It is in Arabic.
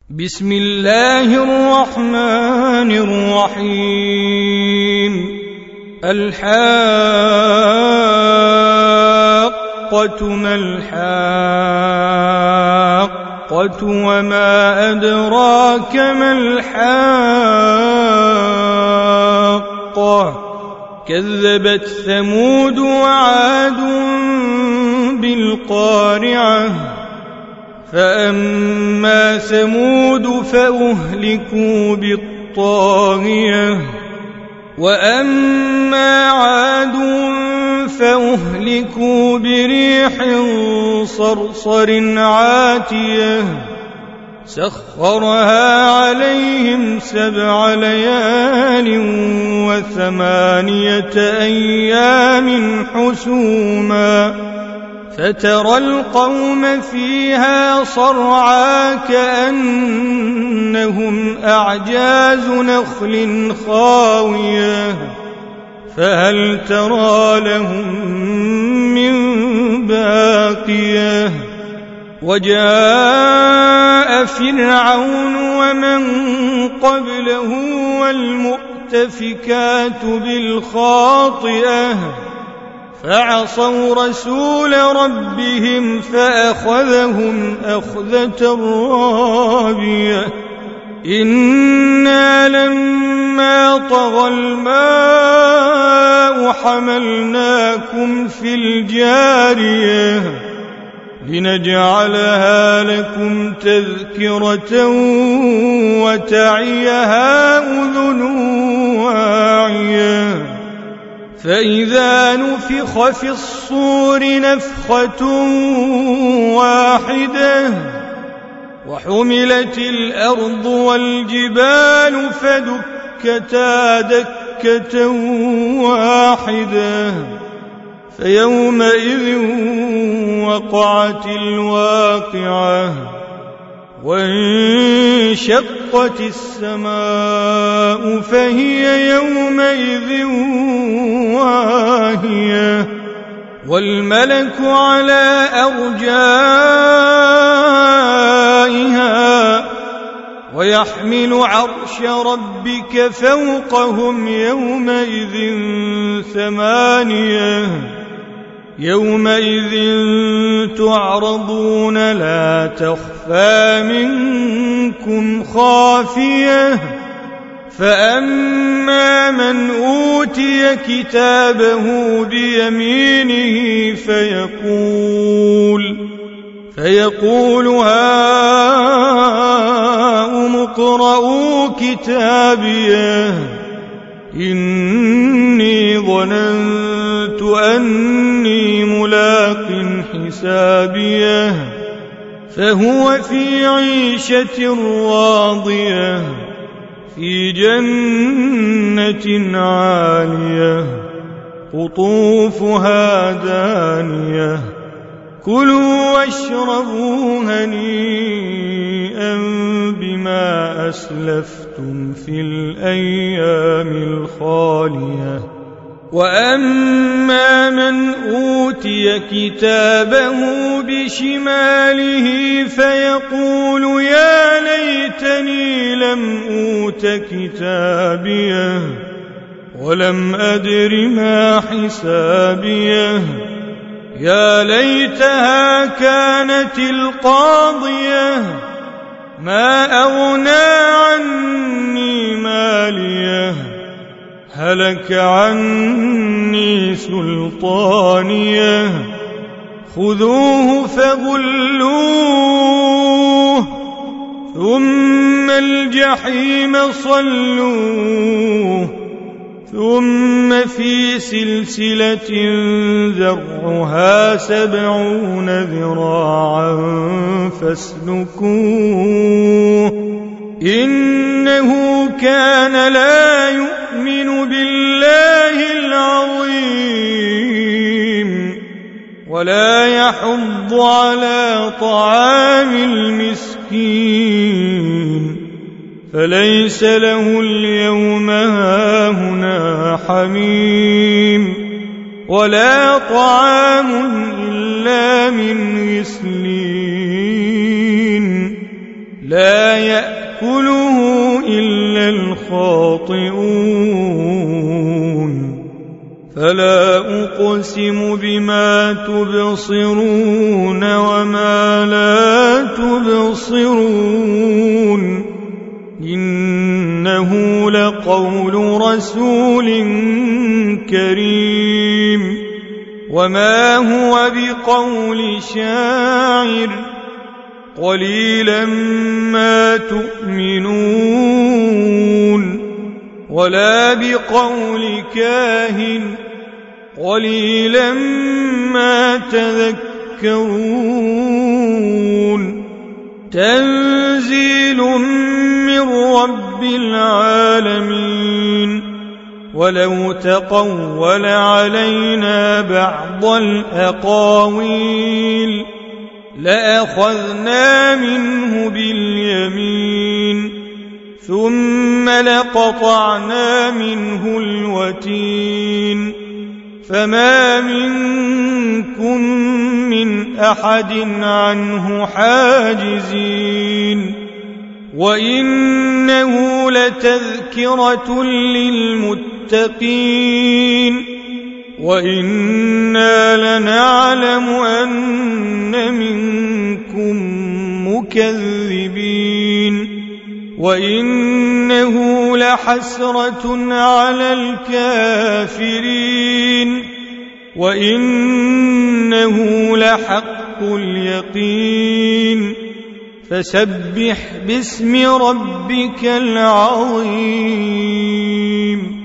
بسم الله الرحمن الرحيم. الحاقة ما الحاقة وما أدراك ما الحاقة كذبت ثمود وعاد بالقارعة فأما ثمود فأهلكوا بالطاغية وأما عاد فأهلكوا بريح صرصر عاتية سخرها عليهم 7 ليال و8 أيام حسوما فترى القوم فيها صرعى كأنهم أعجاز نخل خاوية فهل ترى لهم من باقية وجاء فرعون ومن قبله والمؤتفكات بالخاطئة فعصوا رسول ربهم فأخذهم أخذة رابية إنا لما طغى الماء حملناكم في الجارية لنجعلها لكم تذكرة وتعيها أذن واعية فإذا نفخ في الصور نفخة واحدة وحملت الأرض والجبال فدكتا دكة واحدة فيومئذ وقعت الواقعة وانشقت السماء فهي يومئذ واهية والملك على أرجائها ويحمل عرش ربك فوقهم يومئذ 8 يومئذ تعرضون لا تخفى منكم خافية فأما من أوتي كتابه بيمينه فيقول هاؤم اقرءوا كتابيه إني ظننت أني ملاق حسابيه فهو في عيشة راضية في جنة عالية قطوفها دانية كلوا واشربوا هنيئا بما أسلفتم في الأيام الخالية وأما من أوتي كتابه بشماله فيقول يا ليتني لم أوت كتابيه ولم أدر ما حسابيه يا ليتها كانت القاضية ما أغنى عني ماليه هلك عني سلطانيه خذوه فغلوه ثم الجحيم صلوه ثم في سلسلة ذرعها 70 ذراعا فاسلكوه إنه كان لا يؤمن بالله العظيم ولا يحض على طعام المسكين فليس له اليوم هاهنا حميم ولا طعام إلا من غسلين لا يأكله إلا الخاطئون فلا أقسم بما تبصرون وما لا تبصرون إنه لقول رسول كريم وما هو بقول شاعر قليلا ما تؤمنون ولا بقول كاهن قليلا ما تذكرون تنزيل من رب العالمين ولو تقول علينا بعض الأقاويل لأخذنا منه باليمين ثم لقطعنا منه الوتين فما منكم من أحد عنه حاجزين وإنه لتذكرة للمتقين وإنا لنعلم أن منكم مكذبين وإنه لحسرة على الكافرين وإنه لحق اليقين فسبح باسم ربك العظيم